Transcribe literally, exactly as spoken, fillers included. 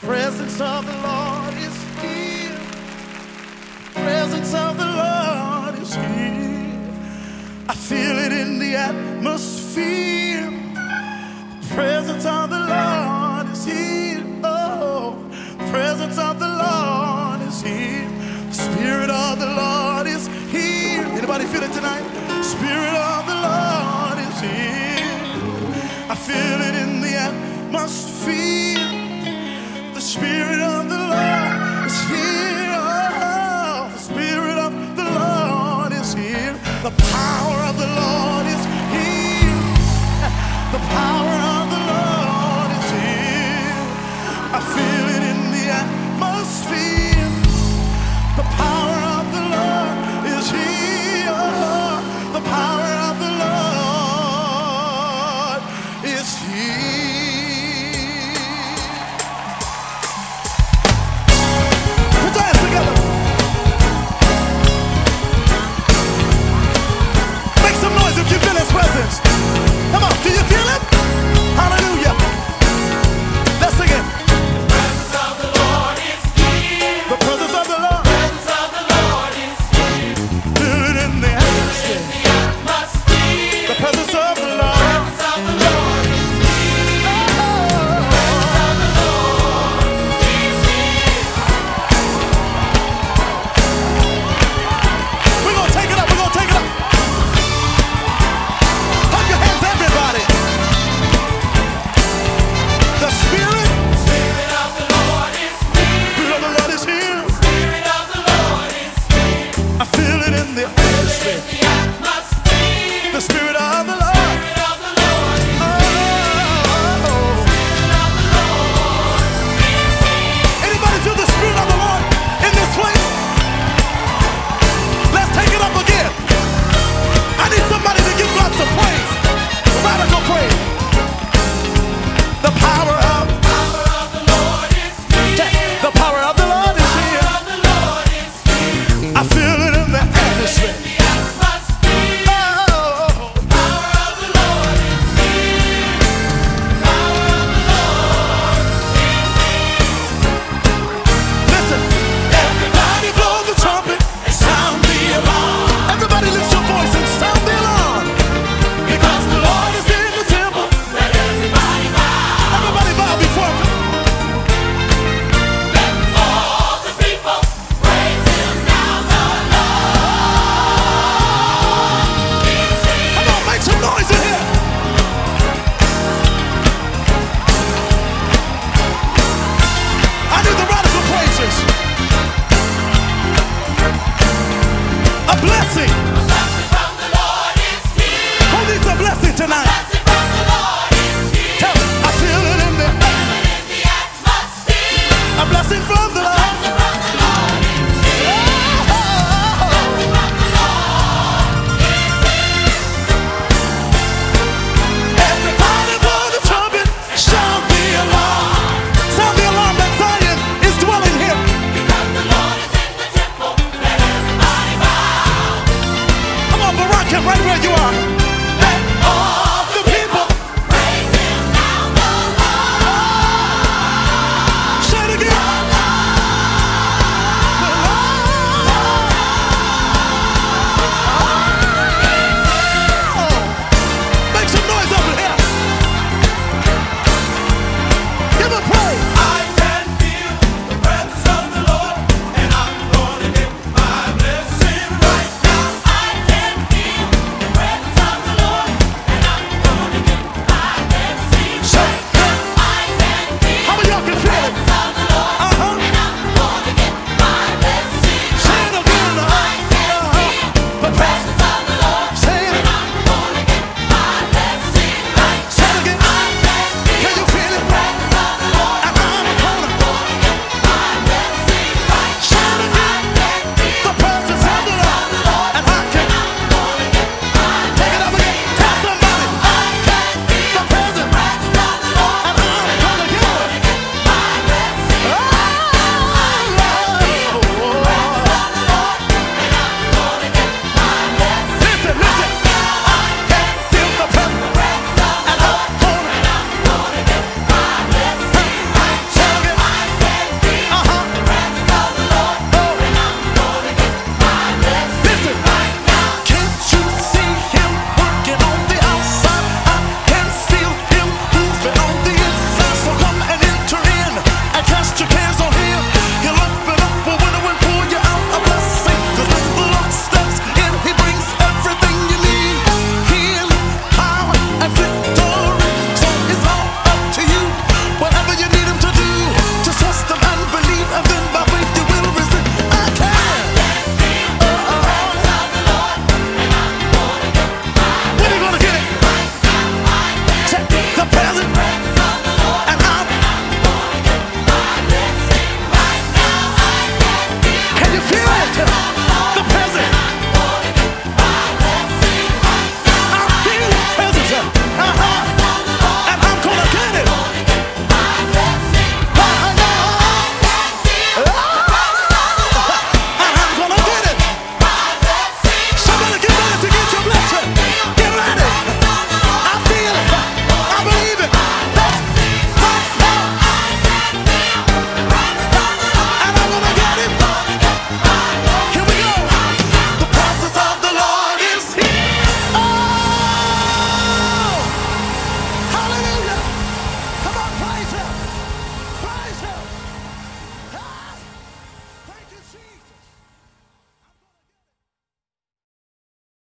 Presence of the Lord is here. Presence of the Lord is here. I feel it in the atmosphere. The presence of the Lord is here. Oh, the presence of the Lord is here. The Spirit of the Lord is here. Anybody feel it tonight? Spirit of the Lord is here. I feel it in the atmosphere. The Spirit of the Lord is here. Oh, the Spirit of the Lord is here. The power of the Lord is here. The power of the Lord is here. I feel it in the atmosphere. The power of the Lord is here. Oh, the power of the Lord is here. Put your hands together. Make some noise if you feel His presence. Come on, do you feel it? Hallelujah. Let's sing it. Presence of the Lord is here. The presence of the Lord. Presence of the Lord is here. Feel it in the atmosphere. In the atmosphere. The presence of the Lord. Presence of the Lord is here. Presence of the Lord is here. We're gonna take it up, we're gonna take it up. Clap your hands, everybody. The Spirit, Spirit of the Lord is here. Spirit of the Lord is here. Spirit of the Lord is here. I feel it in the In atmosphere. the atmosphere. The Spirit of the Lord. Spirit of the Lord is Oh. Spirit of the Lord is here. Anybody feel the Spirit of the Lord in this place? Let's take it up again. I need somebody to give God some praise. Radical praise. The power of Power of the Lord is here. the power of the Lord is here. Power of the Lord is here. I feel it in the atmosphere. In the atmosphere. Oh. Power of the Lord is here. Power of the Lord is here. Listen, everybody blow the trumpet and sound the alarm. Everybody lift your voice and sound the alarm. Because the Lord is in the temple. Let everybody bow. Everybody bow before Him. Let all the people praise Him now. The Lord is here. Come on, make some noise in here. I need the radical praises. A blessing.